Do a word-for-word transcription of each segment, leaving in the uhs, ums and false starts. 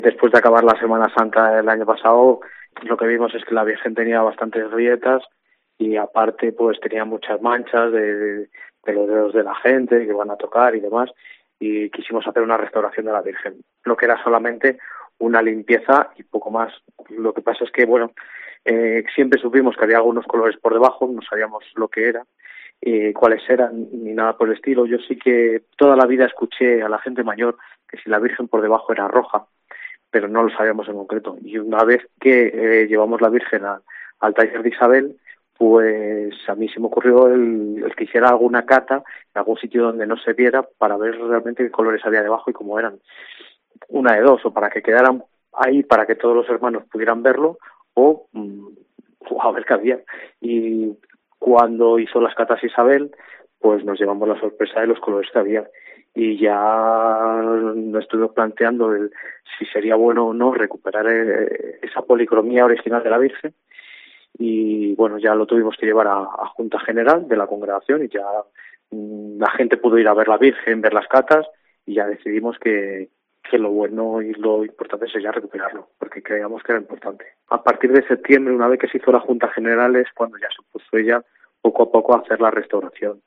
Después de acabar la Semana Santa del año pasado, lo que vimos es que la Virgen tenía bastantes grietas y aparte pues tenía muchas manchas de, de los dedos de la gente que van a tocar y demás, y quisimos hacer una restauración de la Virgen, lo que era solamente una limpieza y poco más. Lo que pasa es que, bueno, eh, siempre supimos que había algunos colores por debajo, no sabíamos lo que era, eh, cuáles eran, ni nada por el estilo. Yo sí que toda la vida escuché a la gente mayor que si la Virgen por debajo era roja, pero no lo sabíamos en concreto. Y una vez que eh, llevamos la Virgen a, al taller de Isabel, pues a mí se me ocurrió el, el que hiciera alguna cata en algún sitio donde no se viera para ver realmente qué colores había debajo y cómo eran. Una de dos, o para que quedaran ahí para que todos los hermanos pudieran verlo, o mmm, a ver qué había. Y cuando hizo las catas Isabel, pues nos llevamos la sorpresa de los colores que había. Y ya nos estuvimos planteando el, si sería bueno o no recuperar eh, esa policromía original de la Virgen. Y bueno, ya lo tuvimos que llevar a, a Junta General de la Congregación y ya mmm, la gente pudo ir a ver la Virgen, ver las catas, y ya decidimos que, que lo bueno y lo importante sería recuperarlo, porque creíamos que era importante. A partir de septiembre, una vez que se hizo la Junta General, es cuando ya se puso ella poco a poco a hacer la restauración.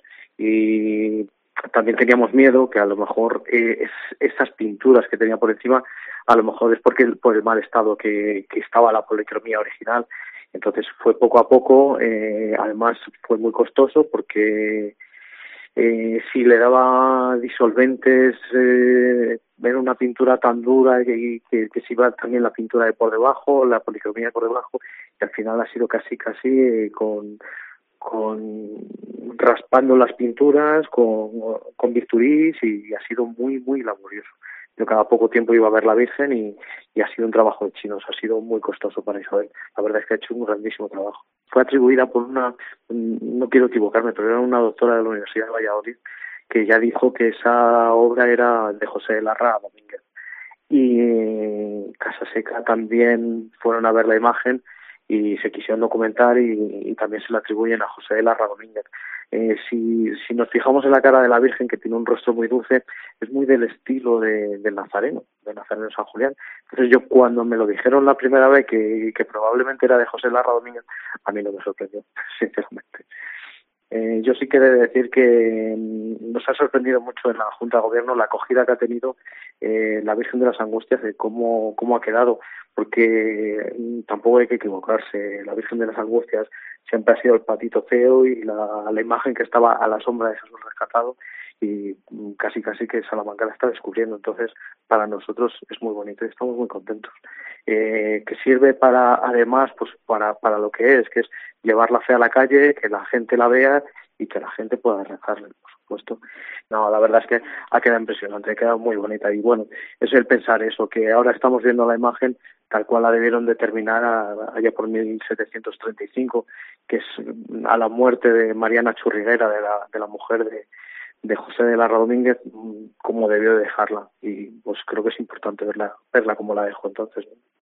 Y también teníamos miedo que a lo mejor eh, es, esas pinturas que tenía por encima, a lo mejor es porque por el mal estado que, que estaba la policromía original. Entonces fue poco a poco, eh, además fue muy costoso porque eh, si le daba disolventes, eh, ver una pintura tan dura y que, que se iba también la pintura de por debajo, la policromía de por debajo, y al final ha sido casi casi eh, con con raspando las pinturas con, con bisturís, y ha sido muy muy laborioso. Yo cada poco tiempo iba a ver la Virgen y, y ha sido un trabajo de chinos, ha sido muy costoso para Isabel. La verdad es que ha hecho un grandísimo trabajo. Fue atribuida por una, no quiero equivocarme, pero era una doctora de la Universidad de Valladolid que ya dijo que esa obra era de José de Larra Domínguez. Y en Casa Seca también fueron a ver la imagen y se quisieron documentar, y, y también se le atribuyen a José de Larra Domínguez. Eh, si, si nos fijamos en la cara de la Virgen, que tiene un rostro muy dulce, es muy del estilo de, del Nazareno, del Nazareno de San Julián. Entonces yo, cuando me lo dijeron la primera vez que, que probablemente era de José de Larra Domínguez, a mí no me sorprendió, sinceramente. Eh, yo sí que he de decir que nos ha sorprendido mucho en la Junta de Gobierno la acogida que ha tenido eh, la Virgen de las Angustias, de cómo, cómo ha quedado, porque tampoco hay que equivocarse. La Virgen de las Angustias siempre ha sido el patito feo y la, la imagen que estaba a la sombra de Jesús rescatado, y casi casi que Salamanca la está descubriendo. Entonces, para nosotros es muy bonito y estamos muy contentos. Eh, que sirve para, además, pues para, para lo que es, que es llevar la fe a la calle, que la gente la vea y que la gente pueda rezarle, por supuesto. No, la verdad es que ha quedado impresionante, ha quedado muy bonita. Y bueno, es el pensar eso, que ahora estamos viendo la imagen tal cual la debieron determinar allá por mil setecientos treinta y cinco, que es a la muerte de Mariana Churriguera, de la, de la mujer de, de José de Larra Domínguez, como debió de dejarla. Y pues creo que es importante verla, verla como la dejó entonces, ¿no?